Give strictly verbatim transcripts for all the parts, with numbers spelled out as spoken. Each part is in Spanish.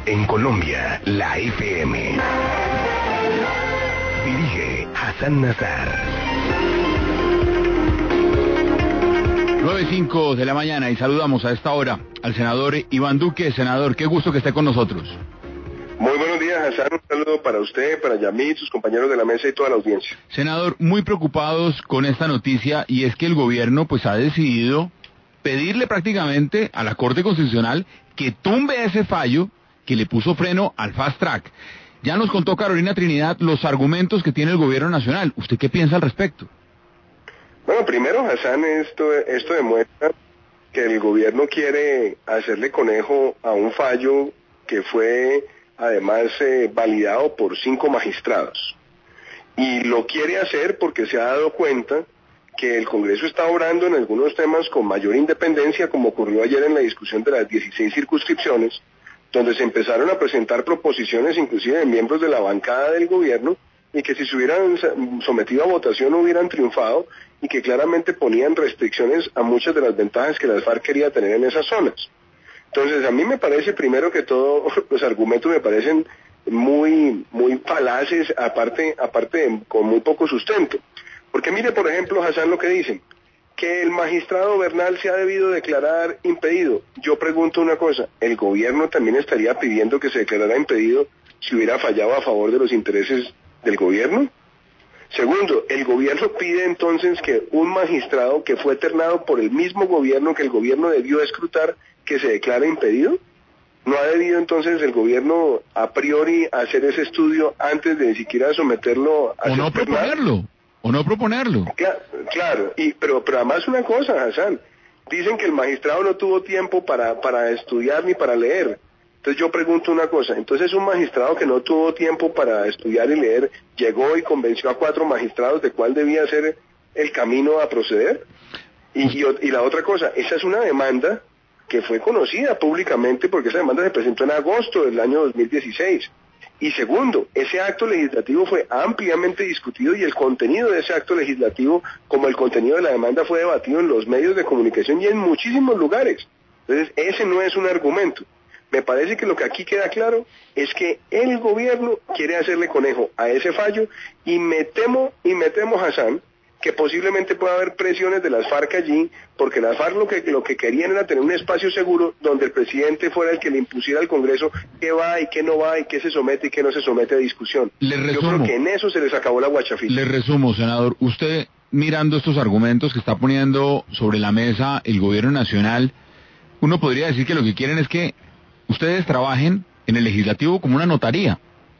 En Colombia, la F M. Dirige Hassan Nazar. nueve cinco de la mañana y saludamos a esta hora al senador Iván Duque. Senador, qué gusto que esté con nosotros. Muy buenos días, Hassan. Un saludo para usted, para Yamid, sus compañeros de la mesa y toda la audiencia. Senador, muy preocupados con esta noticia, y es que el gobierno pues ha decidido pedirle prácticamente a la Corte Constitucional que tumbe ese fallo que le puso freno al Fast Track. Ya nos contó Carolina Trinidad los argumentos que tiene el gobierno nacional. ¿Usted qué piensa al respecto? Bueno, primero, Hassan, esto, esto demuestra que el gobierno quiere hacerle conejo a un fallo que fue además eh, validado por cinco magistrados. Y lo quiere hacer porque se ha dado cuenta que el Congreso está obrando en algunos temas con mayor independencia, como ocurrió ayer en la discusión de las dieciséis circunscripciones, donde se empezaron a presentar proposiciones inclusive de miembros de la bancada del gobierno, y que si se hubieran sometido a votación hubieran triunfado, y que claramente ponían restricciones a muchas de las ventajas que las FARC quería tener en esas zonas. Entonces, a mí me parece, primero que todo, los argumentos me parecen muy muy falaces, aparte, aparte de, con muy poco sustento. Porque mire, por ejemplo, Hassan, lo que dicen, que el magistrado Bernal se ha debido declarar impedido. Yo pregunto una cosa, ¿el gobierno también estaría pidiendo que se declarara impedido si hubiera fallado a favor de los intereses del gobierno? Segundo, ¿el gobierno pide entonces que un magistrado que fue ternado por el mismo gobierno que el gobierno debió escrutar, que se declare impedido? ¿No ha debido entonces el gobierno a priori hacer ese estudio antes de ni siquiera someterlo a... O no proponerlo, o no proponerlo. Claro, claro. Y, pero, pero además una cosa, Hassan, dicen que el magistrado no tuvo tiempo para, para estudiar ni para leer. Entonces yo pregunto una cosa, entonces un magistrado que no tuvo tiempo para estudiar y leer, llegó y convenció a cuatro magistrados de cuál debía ser el camino a proceder. Y, y, y la otra cosa, esa es una demanda que fue conocida públicamente porque esa demanda se presentó en agosto del año dos mil dieciséis. Y segundo, ese acto legislativo fue ampliamente discutido y el contenido de ese acto legislativo, como el contenido de la demanda, fue debatido en los medios de comunicación y en muchísimos lugares. Entonces, ese no es un argumento. Me parece que lo que aquí queda claro es que el gobierno quiere hacerle conejo a ese fallo, y me temo, y me temo, Hassan, que posiblemente pueda haber presiones de las FARC allí, porque las FARC lo que, lo que querían era tener un espacio seguro donde el presidente fuera el que le impusiera al Congreso qué va y qué no va, y qué se somete y qué no se somete a discusión. Le resumo, Yo creo que en eso se les acabó la guachafita. Le resumo, senador, usted mirando estos argumentos que está poniendo sobre la mesa el gobierno nacional, uno podría decir que lo que quieren es que ustedes trabajen en el legislativo como una notaría.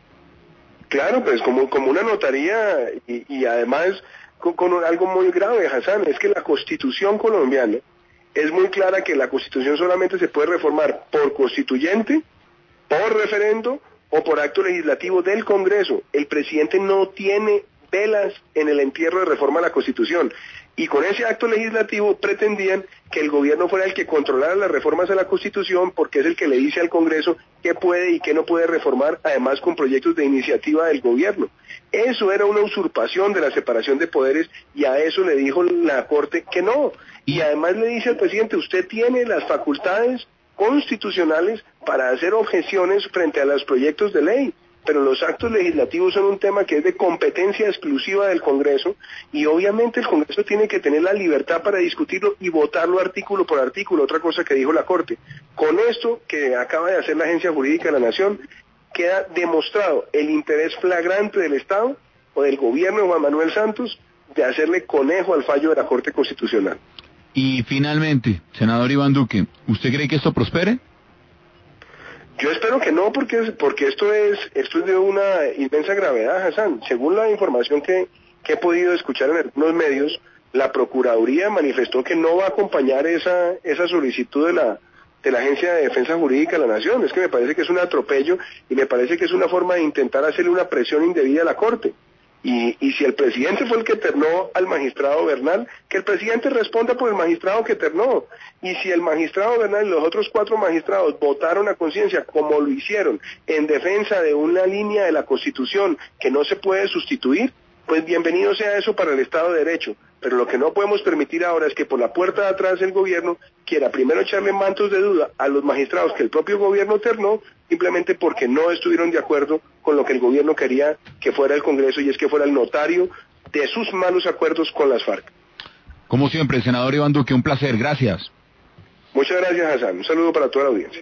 Claro, pues como, como una notaría, y, y además con, con algo muy grave, Hassan, es que la Constitución colombiana es muy clara, que la Constitución solamente se puede reformar por constituyente, por referendo o por acto legislativo del Congreso. El presidente no tiene velas en el entierro de reforma a la Constitución. Y con ese acto legislativo pretendían que el gobierno fuera el que controlara las reformas a la Constitución, porque es el que le dice al Congreso qué puede y qué no puede reformar, además con proyectos de iniciativa del gobierno. Eso era una usurpación de la separación de poderes, y a eso le dijo la Corte que no. Y además le dice al presidente, usted tiene las facultades constitucionales para hacer objeciones frente a los proyectos de ley, pero los actos legislativos son un tema que es de competencia exclusiva del Congreso, y obviamente el Congreso tiene que tener la libertad para discutirlo y votarlo artículo por artículo. Otra cosa que dijo la Corte, con esto que acaba de hacer la Agencia Jurídica de la Nación, queda demostrado el interés flagrante del Estado o del gobierno de Juan Manuel Santos de hacerle conejo al fallo de la Corte Constitucional. Y finalmente, senador Iván Duque, ¿usted cree que esto prospere? Yo espero que no, porque porque esto es esto es de una inmensa gravedad, Hassan. Según la información que, que he podido escuchar en algunos medios, la Procuraduría manifestó que no va a acompañar esa esa solicitud de la de la Agencia de Defensa Jurídica de la Nación. Es que me parece que es un atropello, y me parece que es una forma de intentar hacerle una presión indebida a la Corte. Y, y si el presidente fue el que ternó al magistrado Bernal, que el presidente responda por el magistrado que ternó. Y si el magistrado Bernal y los otros cuatro magistrados votaron a conciencia, como lo hicieron, en defensa de una línea de la Constitución que no se puede sustituir, pues bienvenido sea eso para el Estado de Derecho. Pero lo que no podemos permitir ahora es que por la puerta de atrás el gobierno quiera primero echarle mantos de duda a los magistrados que el propio gobierno ternó, simplemente porque no estuvieron de acuerdo con lo que el gobierno quería que fuera el Congreso, y es que fuera el notario de sus malos acuerdos con las FARC. Como siempre, senador Iván Duque, un placer, gracias. Muchas gracias, Hassan. Un saludo para toda la audiencia.